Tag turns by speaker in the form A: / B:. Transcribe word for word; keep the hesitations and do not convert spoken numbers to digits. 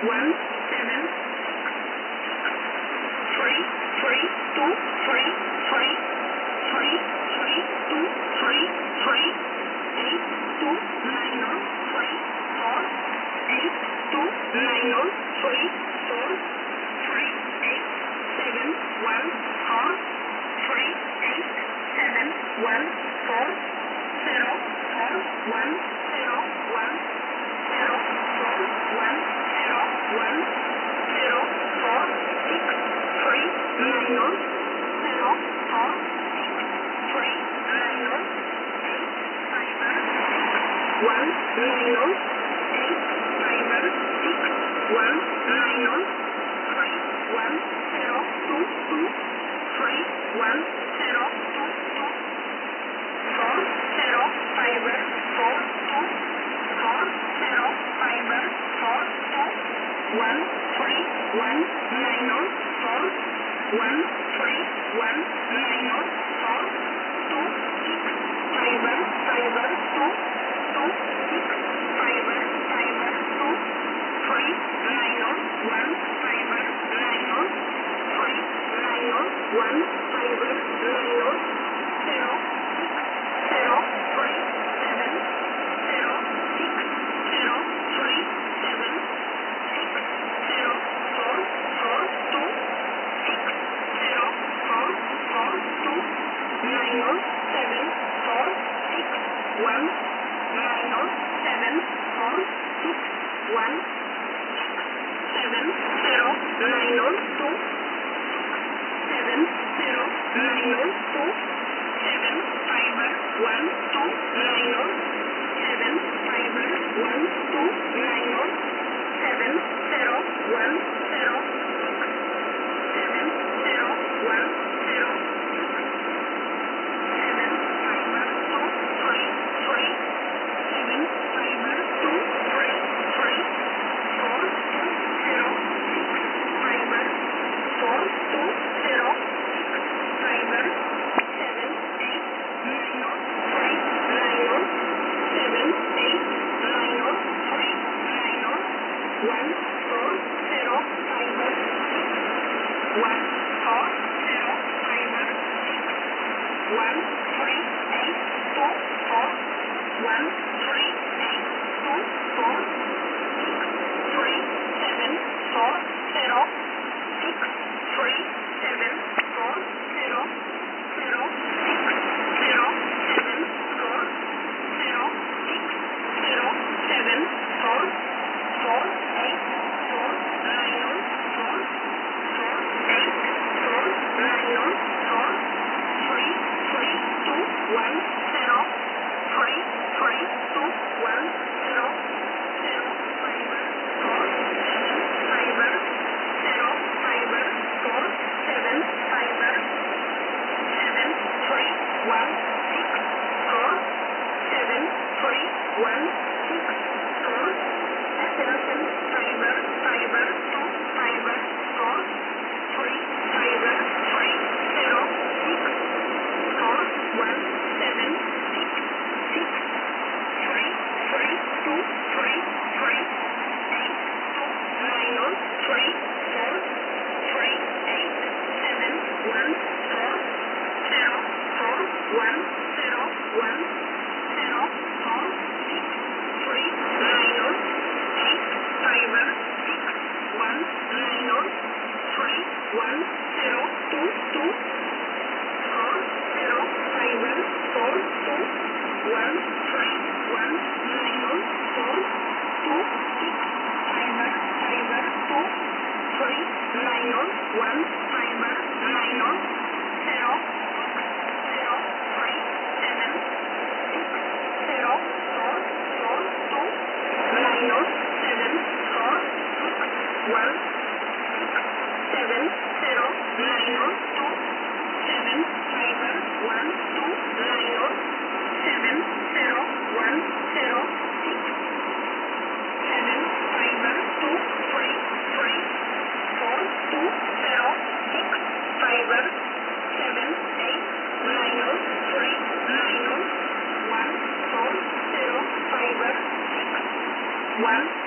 A: one seven three three two three three three three two three three eight two nine zero three four eight two nine zero three four three eight seven one four three eight seven one four zero four one zero one zero four one zero one zero four six three nine zero zero four six three nine zero eight five one nine zero eight five six one nine zero three one zero two two three one zero two two four zero five four two four zero five four two one three one nine zero four one three one nine zero four two six five five two two six five five two three nine zero one five nine zero three nine zero one five nine zero zero six zero three seven zero six zero three seven six zero four four two six zero four four two nine zero seven four six one nine zero seven four six one six seven zero nine zero two six seven zero nine zero two seven five one two nine zero seven five one two nine zero seven zero one zero six seven zero one zero six seven five two three three seven five two three three four two zero six five four two zero six five seven eight nine zero three nine zero seven eight nine zero three nine zero one four zero five six one four zero five six one three eight two four one three eight two four six three seven four zero six three seven four zero zero six zero seven four zero six zero seven four four eight four nine zero four four eight four nine zero four three three two one zero three three two one zero zero five four seven five zero five four seven five seven three one six four seven three one six four extension five five two five four three five three zero six four one seven six six three three two three three eight two nine zero three four three eight seven one four zero four one zero one zero four six three nine zero eight five six one nine zero three one zero two two four zero five four two one three one nine zero four two six five five two three nine zero one five nine zero zero six zero three seven six zero four four two nine zero seven four six one six seven zero nine zero two seven five one two nine zero seven zero one zero six seven five two three three four two zero six five seven eight nine zero three nine zero one four zero five six one